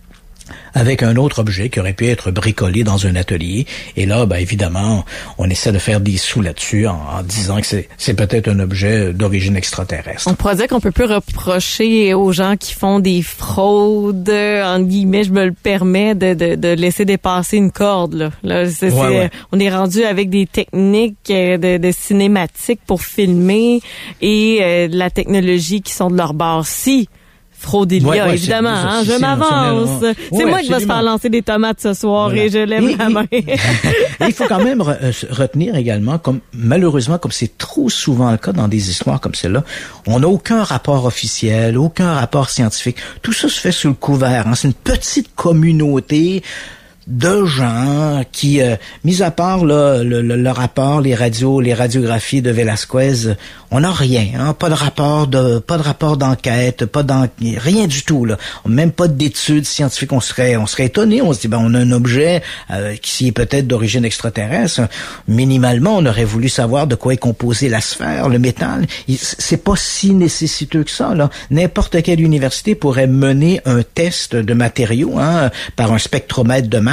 avec un autre objet qui aurait pu être bricolé dans un atelier. Et là, évidemment, on essaie de faire des sous là-dessus en disant que c'est peut-être un objet d'origine extraterrestre. On pourrait dire qu'on peut plus reprocher aux gens qui font des fraudes, entre guillemets, je me le permets, de laisser dépasser une corde. Là on est rendu avec des techniques de cinématique pour filmer et de la technologie qui sont de leur bord. Si fraude il y a, évidemment, je m'avance. C'est moi qui vais se faire lancer des tomates ce soir et je lève la main. Il faut quand même retenir également, malheureusement, comme c'est trop souvent le cas dans des histoires comme celle-là, on n'a aucun rapport officiel, aucun rapport scientifique. Tout ça se fait sous le couvert. C'est une petite communauté de gens qui, mis à part le rapport, les radiographies de Velasquez, on n'a rien, pas de rapport d'enquête, rien du tout là, même pas d'études scientifiques. On serait étonné, on se dit on a un objet qui est peut-être d'origine extraterrestre. Minimalement, on aurait voulu savoir de quoi est composée la sphère, le métal. C'est pas si nécessiteux que ça là. N'importe quelle université pourrait mener un test de matériaux par un spectromètre de masse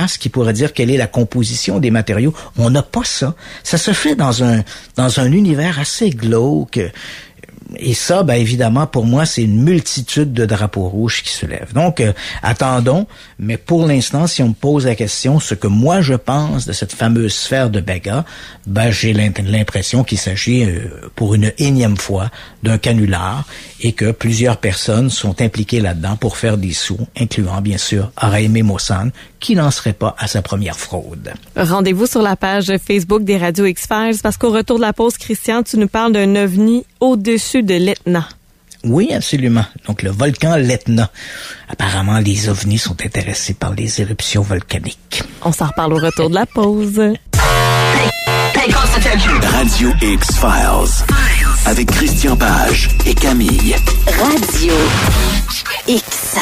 masse qui pourrait dire quelle est la composition des matériaux. On n'a pas ça. Ça se fait dans un univers assez glauque. Et ça, ben évidemment, pour moi, c'est une multitude de drapeaux rouges qui se lèvent. Donc, attendons. Mais pour l'instant, si on me pose la question, ce que moi je pense de cette fameuse sphère de Béga, ben j'ai l'impression qu'il s'agit, pour une énième fois, d'un canular et que plusieurs personnes sont impliquées là-dedans pour faire des sous, incluant bien sûr Araimé Mossan, qui n'en serait pas à sa première fraude. Rendez-vous sur la page Facebook des Radio X-Files parce qu'au retour de la pause, Christian, tu nous parles d'un ovni au-dessus de l'Etna. Oui, absolument. Donc, le volcan l'Etna. Apparemment, les ovnis sont intéressés par les éruptions volcaniques. On s'en reparle au retour de la pause. Radio X-Files. Avec Christian Page et Camille. Radio X.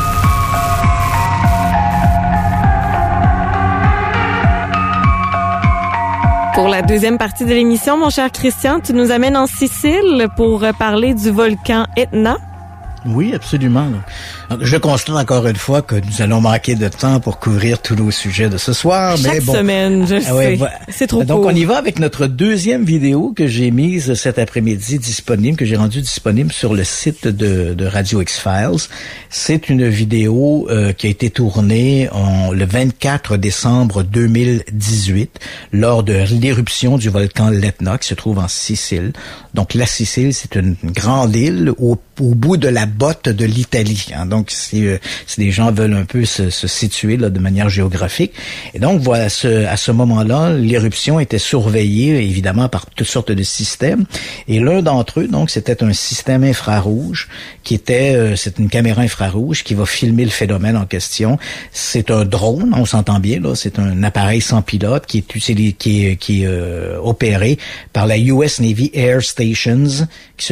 Pour la deuxième partie de l'émission, mon cher Christian, tu nous amènes en Sicile pour parler du volcan Etna. Oui, absolument. Donc, je constate encore une fois que nous allons manquer de temps pour couvrir tous nos sujets de ce soir. Chaque semaine, je sais. C'est trop Donc, court. on y va avec notre deuxième vidéo que j'ai mise cet après-midi disponible, que j'ai rendue disponible sur le site de Radio X-Files. C'est une vidéo qui a été tournée le 24 décembre 2018 lors de l'éruption du volcan l'Etna qui se trouve en Sicile. Donc, la Sicile, c'est une grande île au bout de la botte de l'Italie. Hein. Donc, si les gens veulent un peu se situer là de manière géographique. Et donc, voilà, à ce moment-là, l'éruption était surveillée, évidemment, par toutes sortes de systèmes. Et l'un d'entre eux, donc, c'était un système infrarouge qui était, c'est une caméra infrarouge qui va filmer le phénomène en question. C'est un drone, on s'entend bien, là. C'est un appareil sans pilote qui est utilisé, qui est opéré par la US Navy Air Stations,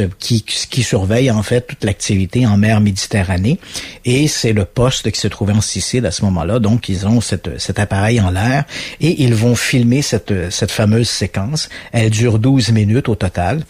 qui surveille, en fait, toute l'activité en mer Méditerranée. Et c'est le poste qui se trouvait en Sicile à ce moment-là. Donc, ils ont cet appareil en l'air et ils vont filmer cette fameuse séquence. Elle dure 12 minutes au total.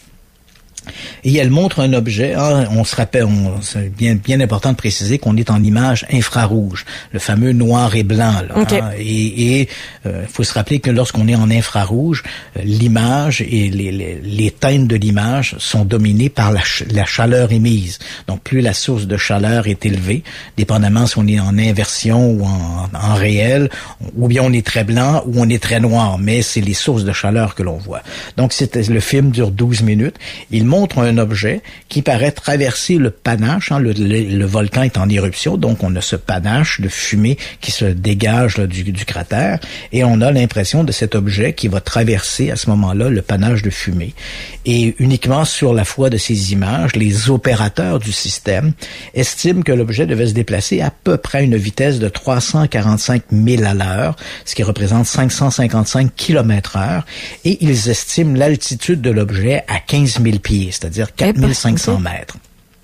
Et elle montre un objet, on se rappelle, c'est bien important de préciser qu'on est en image infrarouge, le fameux noir et blanc. Là, okay. Et faut se rappeler que lorsqu'on est en infrarouge, l'image et les teintes de l'image sont dominées par la chaleur émise. Donc plus la source de chaleur est élevée, dépendamment si on est en inversion ou en réel, ou bien on est très blanc ou on est très noir, mais c'est les sources de chaleur que l'on voit. Donc le film dure 12 minutes. Il montre un objet qui paraît traverser le panache. Hein, le volcan est en éruption, donc on a ce panache de fumée qui se dégage là, du cratère, et on a l'impression de cet objet qui va traverser à ce moment-là le panache de fumée. Et uniquement sur la foi de ces images, les opérateurs du système estiment que l'objet devait se déplacer à peu près à une vitesse de 345 000 à l'heure, ce qui représente 555 km/h, et ils estiment l'altitude de l'objet à 15 000 pieds, c'est-à-dire 4500 mètres.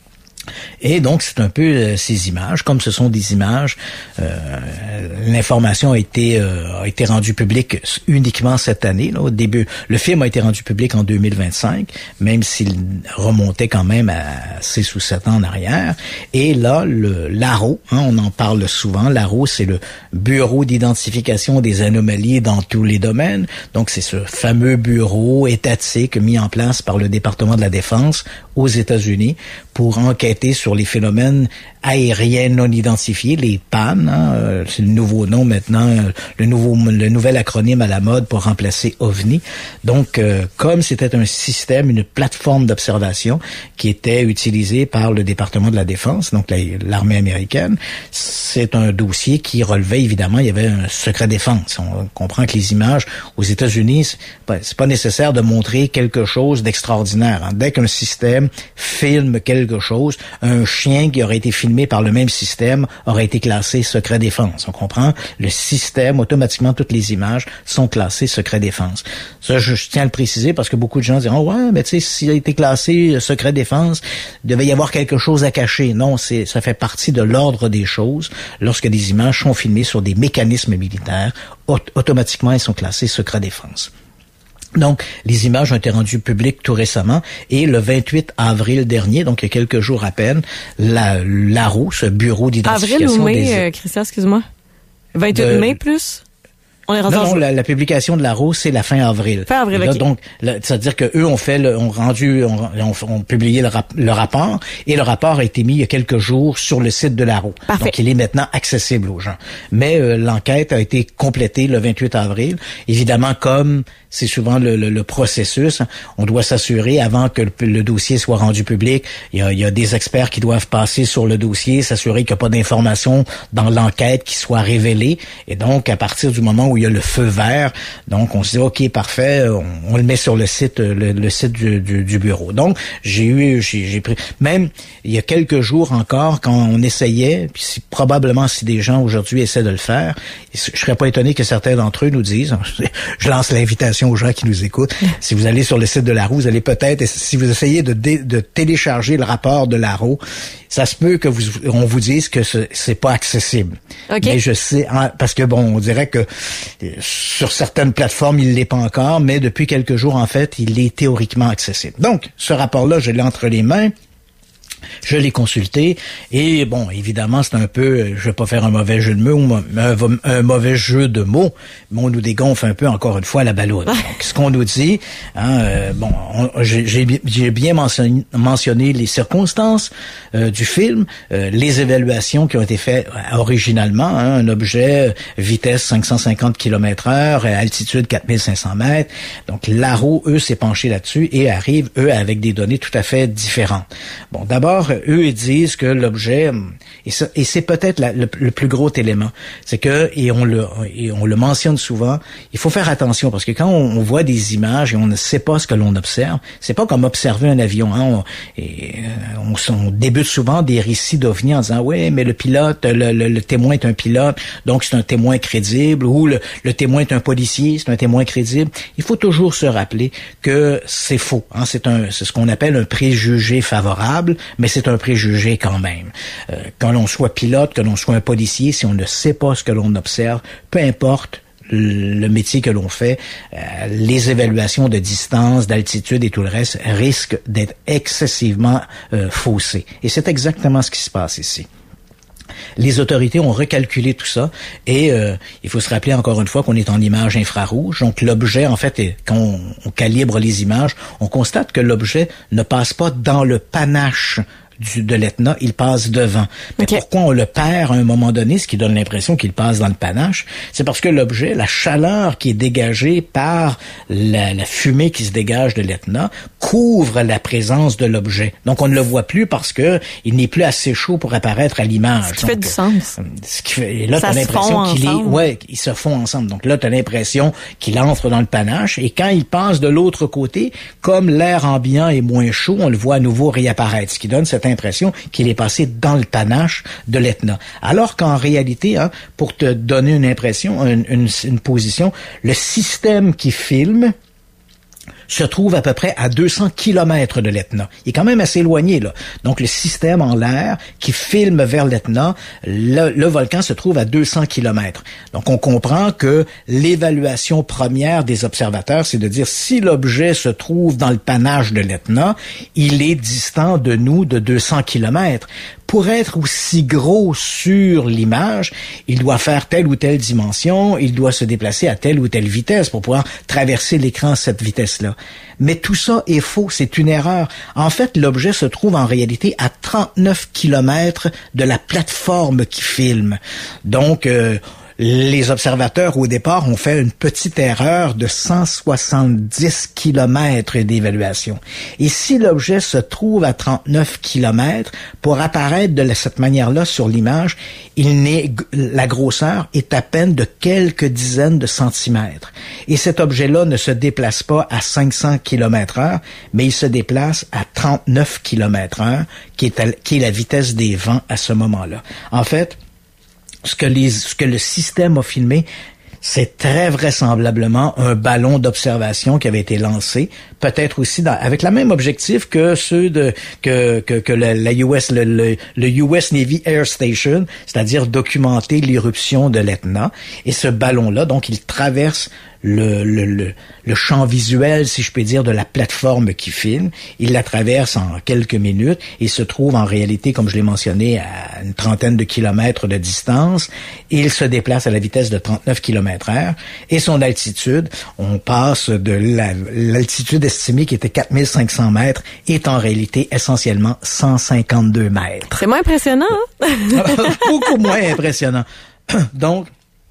Et donc, c'est un peu ces images, comme ce sont des images, l'information a été rendue publique uniquement cette année. Là, au début, le film a été rendu public en 2025, même s'il remontait quand même à 6 ou 7 ans en arrière. Et là, l'ARO, on en parle souvent, l'ARO, c'est le Bureau d'identification des anomalies dans tous les domaines. Donc, c'est ce fameux bureau étatique mis en place par le département de la Défense aux États-Unis pour enquêter sur les phénomènes aériens non identifiés, les PAN, c'est le nouveau nom maintenant, le nouvel acronyme à la mode pour remplacer OVNI. Donc, comme c'était un système, une plateforme d'observation qui était utilisée par le département de la Défense, donc l'armée américaine, c'est un dossier qui relevait évidemment, il y avait un secret défense. On comprend que les images aux États-Unis, c'est pas nécessaire de montrer quelque chose d'extraordinaire. Hein. Dès qu'un système filme quelque chose, un chien qui aurait été filmé par le même système aurait été classé secret défense. On comprend? Le système, automatiquement, toutes les images sont classées secret défense. Ça, je tiens à le préciser parce que beaucoup de gens disent « Oh ouais, mais tu sais, s'il a été classé secret défense, il devait y avoir quelque chose à cacher. » Non, ça fait partie de l'ordre des choses. Lorsque des images sont filmées sur des mécanismes militaires, automatiquement, elles sont classées secret défense. Donc, les images ont été rendues publiques tout récemment et le 28 avril dernier, donc il y a quelques jours à peine, l'ARO, ce bureau d'identification avril ou mai, Christian, excuse-moi? 28 mai plus? On est non, la publication de l'ARO, c'est la fin avril. Fin avril, là, OK. Donc, c'est-à-dire que eux ont publié le rapport, et le rapport a été mis il y a quelques jours sur le site de l'ARO. Parfait. Donc, il est maintenant accessible aux gens. Mais l'enquête a été complétée le 28 avril. Évidemment, comme c'est souvent le processus, on doit s'assurer avant que le dossier soit rendu public. Il y a des experts qui doivent passer sur le dossier, s'assurer qu'il n'y a pas d'informations dans l'enquête qui soient révélées. Et donc, à partir du moment où il y a le feu vert, donc on se dit OK, parfait, on le met sur le site du bureau. Donc j'ai pris, même il y a quelques jours encore, quand on essayait, puis probablement si des gens aujourd'hui essaient de le faire, je serais pas étonné que certains d'entre eux nous disent, je lance l'invitation aux gens qui nous écoutent, si vous allez sur le site de l'ARO, vous allez peut-être, si vous essayez de télécharger le rapport de l'ARO, ça se peut que on vous dise que c'est pas accessible. Okay. Mais je sais, parce que bon, on dirait que sur certaines plateformes, il l'est pas encore, mais depuis quelques jours, en fait, il est théoriquement accessible. Donc, ce rapport-là, je l'ai entre les mains. Je l'ai consulté et bon, évidemment, c'est un peu, je vais pas faire un mauvais jeu de mots, un mauvais jeu de mots, mais on nous dégonfle un peu encore une fois la balloune. Donc, ce qu'on nous dit, j'ai bien mentionné les circonstances du film, les évaluations qui ont été faites originalement, un objet vitesse 550 km/h, altitude 4500 mètres. Donc, l'ARO, eux, s'est penché là-dessus et arrive, eux, avec des données tout à fait différentes. Bon, d'abord, eux, ils disent que l'objet, et c'est peut-être le plus gros élément, c'est que, et on le mentionne souvent, il faut faire attention, parce que quand on voit des images et on ne sait pas ce que l'on observe, c'est pas comme observer un avion, hein, on débute souvent des récits d'OVNI en disant, ouais, mais le pilote, le témoin est un pilote, donc c'est un témoin crédible, ou le témoin est un policier, c'est un témoin crédible. Il faut toujours se rappeler que c'est faux, hein, c'est ce qu'on appelle un préjugé favorable, mais c'est un préjugé quand même. Quand l'on soit pilote, que l'on soit un policier, si on ne sait pas ce que l'on observe, peu importe le métier que l'on fait, les évaluations de distance, d'altitude et tout le reste risquent d'être excessivement faussées. Et c'est exactement ce qui se passe ici. Les autorités ont recalculé tout ça et il faut se rappeler encore une fois qu'on est en image infrarouge. Donc l'objet, en fait, quand on calibre les images, on constate que l'objet ne passe pas dans le panache de l'Etna, il passe devant. Mais pourquoi on le perd à un moment donné, ce qui donne l'impression qu'il passe dans le panache? C'est parce que l'objet, la chaleur qui est dégagée par la fumée qui se dégage de l'Etna, couvre la présence de l'objet. Donc on ne le voit plus parce que il n'est plus assez chaud pour apparaître à l'image. Ce qui fait du sens. Et là, t'as l'impression ils se font ensemble. Donc là, t'as l'impression qu'il entre dans le panache et quand il passe de l'autre côté, comme l'air ambiant est moins chaud, on le voit à nouveau réapparaître, ce qui donne cette impression qu'il est passé dans le panache de l'Etna. Alors qu'en réalité, hein, pour te donner une impression, une position, le système qui filme se trouve à peu près à 200 km de l'Etna. Il est quand même assez éloigné, là. Donc, le système en l'air qui filme vers l'Etna, le volcan se trouve à 200 km. Donc, on comprend que l'évaluation première des observateurs, c'est de dire si l'objet se trouve dans le panache de l'Etna, il est distant de nous de 200 km. Pour être aussi gros sur l'image, il doit faire telle ou telle dimension, il doit se déplacer à telle ou telle vitesse pour pouvoir traverser l'écran à cette vitesse-là. Mais tout ça est faux, c'est une erreur. En fait, l'objet se trouve en réalité à 39 km de la plateforme qui filme. Donc, les observateurs, au départ, ont fait une petite erreur de 170 km d'évaluation. Et si l'objet se trouve à 39 km, pour apparaître de cette manière-là sur l'image, la grosseur est à peine de quelques dizaines de centimètres. Et cet objet-là ne se déplace pas à 500 km/h, mais il se déplace à 39 km/h, qui est la vitesse des vents à ce moment-là. En fait, ce que le système a filmé, c'est très vraisemblablement un ballon d'observation qui avait été lancé, peut-être aussi avec le même objectif que ceux que la US, le US Navy Air Station, c'est-à-dire documenter l'éruption de l'Etna. Et ce ballon-là, donc, il traverse le champ visuel, si je peux dire, de la plateforme qui filme. Il la traverse en quelques minutes et se trouve en réalité, comme je l'ai mentionné, à une trentaine de kilomètres de distance. Il se déplace à la vitesse de 39 km/h et son altitude, on passe de l'altitude estimée qui était 4500 mètres, est en réalité essentiellement 152 mètres. C'est moins impressionnant, hein? Beaucoup moins impressionnant. Donc,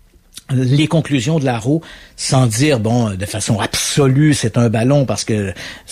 les conclusions de Larreau, sans dire, de façon absolue, c'est un ballon, parce que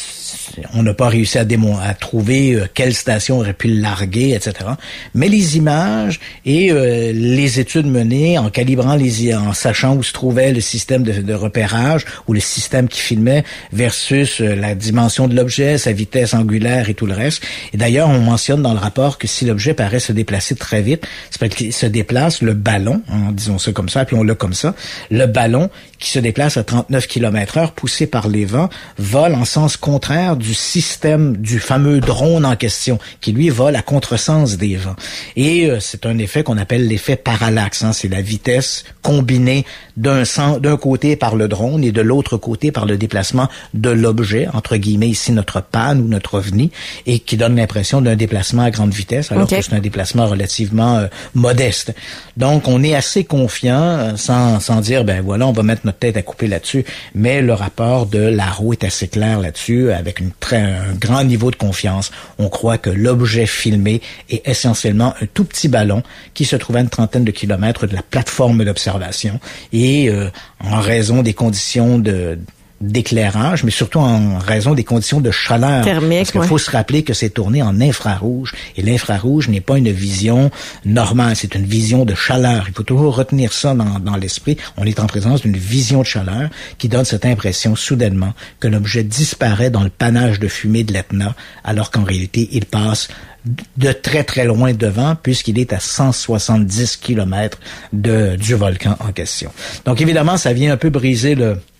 on n'a pas réussi à trouver quelle station aurait pu le larguer, etc. Mais les images et les études menées en calibrant en sachant où se trouvait le système de repérage ou le système qui filmait versus la dimension de l'objet, sa vitesse angulaire et tout le reste. Et d'ailleurs, on mentionne dans le rapport que si l'objet paraît se déplacer très vite, c'est parce qu'il se déplace, le ballon, disons ça comme ça, puis on l'a comme ça, le ballon qui se déplace à 39 km/h, poussé par les vents, vole en sens contraire du système du fameux drone en question, qui lui vole à contresens des vents. Et c'est un effet qu'on appelle l'effet parallaxe. C'est la vitesse combinée d'un côté par le drone et de l'autre côté par le déplacement de l'objet, entre guillemets ici notre panne ou notre ovni, et qui donne l'impression d'un déplacement à grande vitesse, alors que c'est un déplacement relativement modeste. Donc on est assez confiant, sans dire on va mettre notre tête à couper là-dessus, mais le rapport de Larreau est assez clair là-dessus, avec un grand niveau de confiance. On croit que l'objet filmé est essentiellement un tout petit ballon qui se trouve à une trentaine de kilomètres de la plateforme d'observation et en raison des conditions d'éclairage, mais surtout en raison des conditions de chaleur. Thermique, parce qu'il faut se rappeler que c'est tourné en infrarouge. Et l'infrarouge n'est pas une vision normale, c'est une vision de chaleur. Il faut toujours retenir ça dans l'esprit. On est en présence d'une vision de chaleur qui donne cette impression soudainement que l'objet disparaît dans le panache de fumée de l'Etna, alors qu'en réalité, il passe de très très loin devant, puisqu'il est à 170 km du volcan en question. Donc évidemment, ça vient un peu briser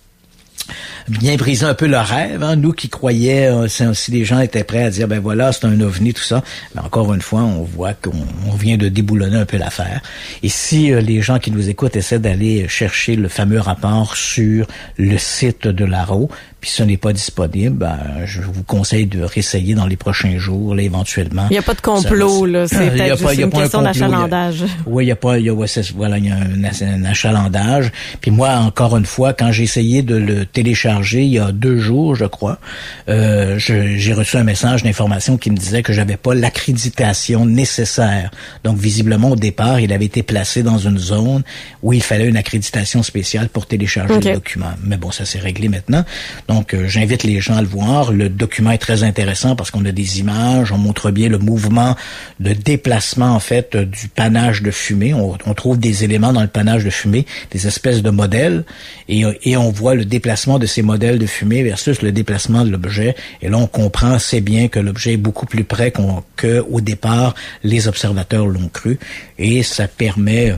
un peu le rêve, nous qui croyaient, si les gens étaient prêts à dire, c'est un ovni, tout ça, mais encore une fois, on voit qu'on vient de déboulonner un peu l'affaire. Et si les gens qui nous écoutent essaient d'aller chercher le fameux rapport sur le site de Larreau, puis ce n'est pas disponible, je vous conseille de réessayer dans les prochains jours, là, éventuellement. Il n'y a pas de complot, là. C'est peut-être juste une question d'achalandage. Oui, il y a un achalandage. Puis moi, encore une fois, quand j'ai essayé de le télécharger il y a 2 jours, je crois, j'ai reçu un message d'information qui me disait que j'avais pas l'accréditation nécessaire. Donc, visiblement, au départ, il avait été placé dans une zone où il fallait une accréditation spéciale pour télécharger le document. Mais bon, ça s'est réglé maintenant. Donc, j'invite les gens à le voir. Le document est très intéressant parce qu'on a des images, on montre bien le mouvement de déplacement, en fait, du panache de fumée. On trouve des éléments dans le panache de fumée, des espèces de modèles, et on voit le déplacement de ces modèles de fumée versus le déplacement de l'objet. Et là, on comprend assez bien que l'objet est beaucoup plus près qu'au départ, les observateurs l'ont cru. Et ça permet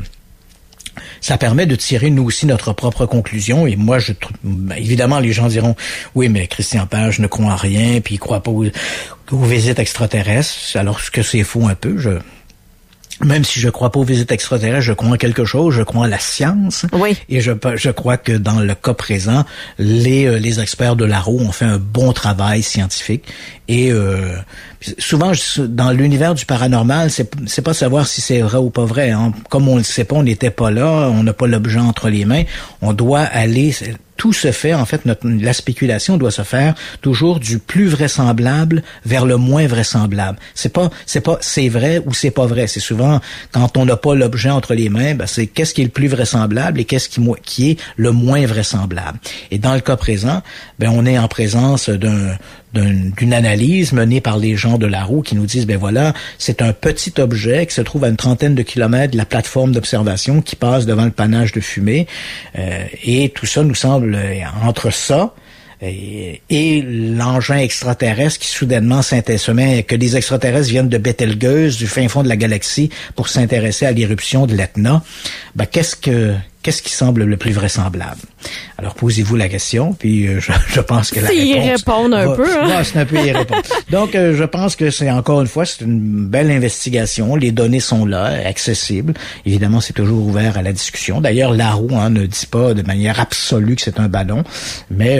de tirer, nous aussi, notre propre conclusion. Et moi, évidemment, les gens diront, oui, mais Christian Page ne croit en rien, puis il croit pas aux visites extraterrestres, alors que c'est faux un peu. Même si je crois pas aux visites extraterrestres, je crois en quelque chose, je crois en la science. Oui. Et je crois que dans le cas présent, les experts de Larreau ont fait un bon travail scientifique. Et souvent, dans l'univers du paranormal, c'est pas savoir si c'est vrai ou pas vrai. Comme on le sait pas, on n'était pas là, on n'a pas l'objet entre les mains. On doit aller... Tout se fait, en fait, la spéculation doit se faire toujours du plus vraisemblable vers le moins vraisemblable. C'est pas c'est vrai ou c'est pas vrai. C'est souvent, quand on n'a pas l'objet entre les mains, c'est qu'est-ce qui est le plus vraisemblable et qu'est-ce qui est le moins vraisemblable. Et dans le cas présent, on est en présence d'une analyse menée par les gens de Larreau qui nous disent, c'est un petit objet qui se trouve à une trentaine de kilomètres de la plateforme d'observation qui passe devant le panache de fumée. Et tout ça nous semble entre ça et l'engin extraterrestre qui soudainement s'intéresse, que des extraterrestres viennent de Betelgeuse, du fin fond de la galaxie, pour s'intéresser à l'éruption de l'Etna. Qu'est-ce qu'est-ce qui semble le plus vraisemblable? Alors, posez-vous la question, puis je pense que la réponse... y répondre un peu, hein? C'est un peu y répondre. Donc, je pense que c'est, encore une fois, c'est une belle investigation. Les données sont là, accessibles. Évidemment, c'est toujours ouvert à la discussion. D'ailleurs, Laroux ne dit pas de manière absolue que c'est un ballon, mais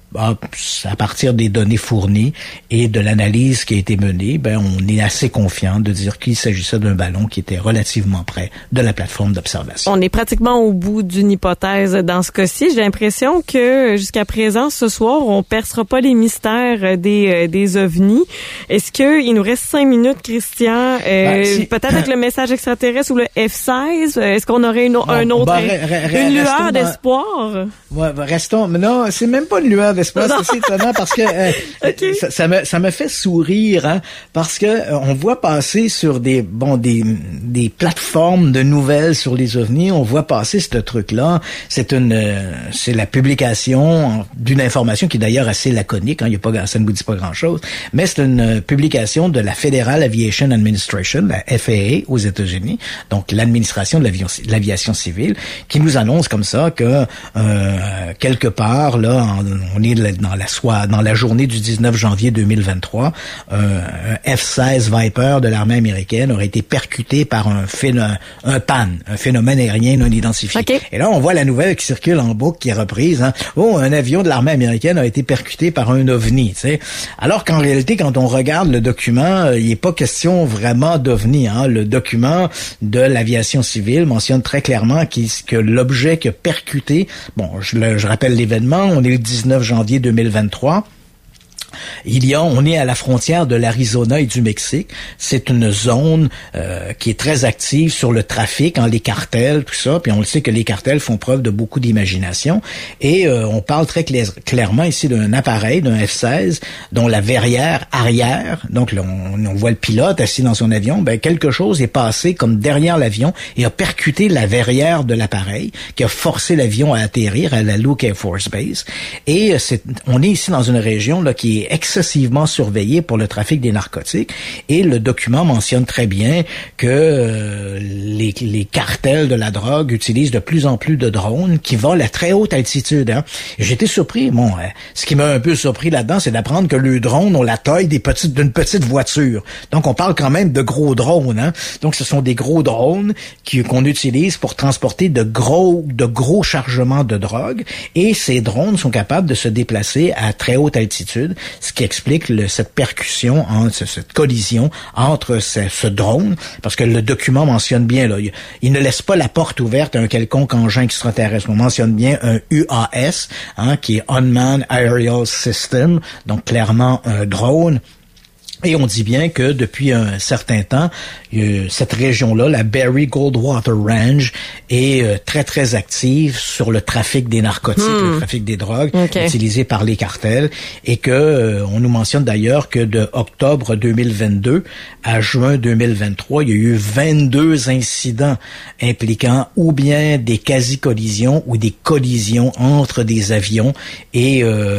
à partir des données fournies et de l'analyse qui a été menée, on est assez confiant de dire qu'il s'agissait d'un ballon qui était relativement près de la plateforme d'observation. On est pratiquement au bout d'une hypothèse dans ce cas-ci. J'ai l'impression que jusqu'à présent, ce soir, on percera pas les mystères des ovnis. Est-ce qu'il nous reste 5 minutes, Christian? Peut-être avec le message extraterrestre ou le F-16? Est-ce qu'on aurait une lueur d'espoir? Ouais, restons. Mais non, c'est même pas une lueur d'espoir. C'est assez étonnant parce que okay. ça me fait sourire, hein, parce que on voit passer sur des plateformes de nouvelles sur les ovnis, on voit passer ce truc-là. C'est la publication d'une information qui est d'ailleurs assez laconique, hein, ça ne vous dit pas grand-chose, mais c'est une publication de la Federal Aviation Administration, la FAA aux États-Unis, donc l'administration de l'aviation civile, qui nous annonce comme ça que quelque part là, on est dans la journée du 19 janvier 2023, un F-16 Viper de l'armée américaine aurait été percuté par un PAN, un phénomène aérien non identifié. Okay. Et là, on voit la nouvelle qui circule en boucle, qui est reprise. Hein. Un avion de l'armée américaine a été percuté par un ovni. T'sais. Alors qu'en réalité, quand on regarde le document, il n'est pas question vraiment d'ovni. Hein. Le document de l'aviation civile mentionne très clairement que l'objet qui a percuté, je rappelle l'événement, on est le 19 janvier 2023. On est à la frontière de l'Arizona et du Mexique. C'est une zone qui est très active sur le trafic, les cartels, tout ça. Puis on le sait que les cartels font preuve de beaucoup d'imagination. Et on parle très clairement ici d'un appareil, d'un F-16, dont la verrière arrière, donc là, on voit le pilote assis dans son avion, quelque chose est passé comme derrière l'avion et a percuté la verrière de l'appareil, qui a forcé l'avion à atterrir à la Luke Air Force Base. Et on est ici dans une région là qui est excessivement surveillé pour le trafic des narcotiques, et le document mentionne très bien que les cartels de la drogue utilisent de plus en plus de drones qui volent à très haute altitude. Hein. J'étais surpris. Ce qui m'a un peu surpris là-dedans, c'est d'apprendre que les drones ont la taille d'une petite voiture. Donc on parle quand même de gros drones. Hein. Donc ce sont des gros drones qu'on utilise pour transporter de gros chargements de drogue, et ces drones sont capables de se déplacer à très haute altitude, ce qui explique cette percussion, cette collision entre ce drone, parce que le document mentionne bien, là, il ne laisse pas la porte ouverte à un quelconque engin extraterrestre. On mentionne bien un UAS, qui est Unmanned Aerial System, donc clairement un drone. Et on dit bien que depuis un certain temps, cette région-là, la Berry Goldwater Range, est très, très active sur le trafic des narcotiques, le trafic des drogues utilisés par les cartels, et que on nous mentionne d'ailleurs que de octobre 2022 à juin 2023, il y a eu 22 incidents impliquant ou bien des quasi-collisions ou des collisions entre des avions et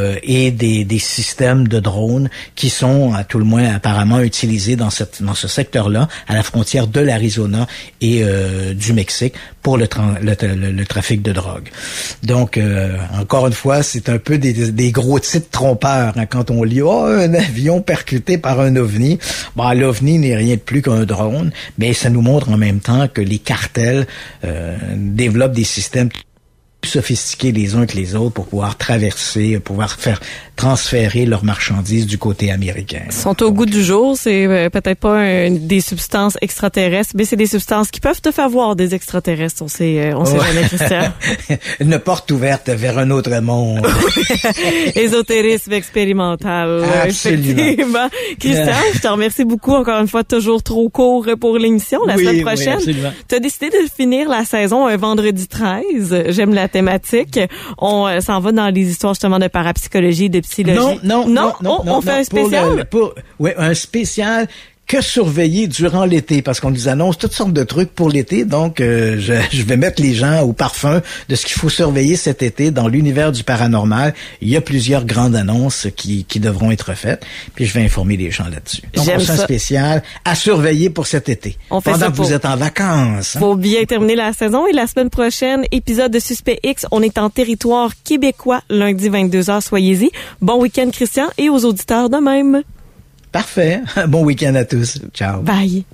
des systèmes de drones qui sont, à tout le moins, apparemment utilisés dans ce secteur-là, à la frontière de l'Arizona et du Mexique, pour le trafic de drogue. Donc, encore une fois, c'est un peu des gros titres trompeurs quand on lit un avion percuté par un ovni. L'ovni n'est rien de plus qu'un drone, mais ça nous montre en même temps que les cartels développent des systèmes plus sophistiqués les uns que les autres pour pouvoir pouvoir faire transférer leurs marchandises du côté américain. Ils sont au goût du jour. C'est peut-être pas des substances extraterrestres, mais c'est des substances qui peuvent te faire voir des extraterrestres. On sait jamais, Christian. Une porte ouverte vers un autre monde. Ésotérisme expérimental. Absolument. Effectivement. Christian, je te remercie beaucoup encore une fois, toujours trop court pour l'émission. La semaine prochaine, tu as décidé de finir la saison un vendredi 13. J'aime la thématique. On s'en va dans les histoires justement de parapsychologie, de psychologie. Non. On fait un spécial? Oui, un spécial que surveiller durant l'été, parce qu'on nous annonce toutes sortes de trucs pour l'été, donc je vais mettre les gens au parfum de ce qu'il faut surveiller cet été dans l'univers du paranormal. Il y a plusieurs grandes annonces qui devront être faites, puis je vais informer les gens là-dessus. Donc on fait un spécial à surveiller pour cet été, pendant que vous êtes en vacances. Faut bien terminer la saison, et la semaine prochaine, épisode de Suspect X, on est en territoire québécois, lundi 22h, soyez-y. Bon week-end Christian, et aux auditeurs de même. Parfait. Bon week-end à tous. Ciao. Bye.